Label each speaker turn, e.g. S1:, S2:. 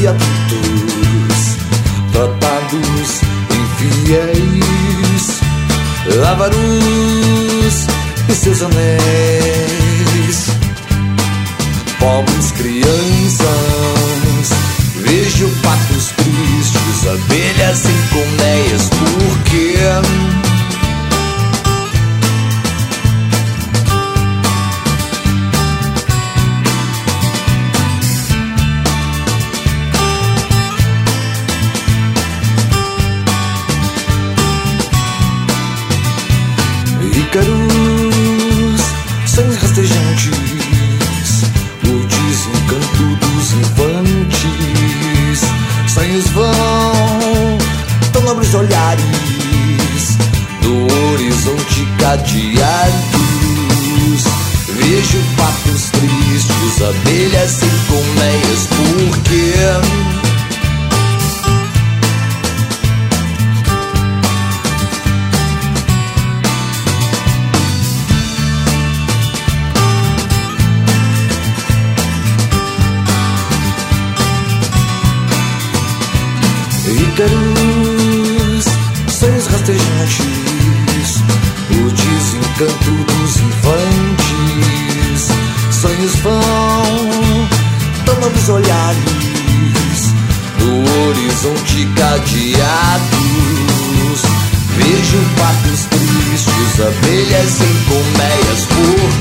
S1: e adultos, tratados infiéis, avaros e seus anéis, pobres crianças, vejo patos tristes, abelhas sem colmeias, porque Ícaros, sonhos rastejantes, o desencanto dos infantes, sonhos vão, tão nobres olhares, do horizonte cadeados, vejo patos tristes, abelhas sem colmeias, porque Ícaros, sonhos rastejantes, o desencanto dos infantes, sonhos vão, tão nobres olhares, do horizonte cadeados, vejo patos tristes, abelhas sem colmeias,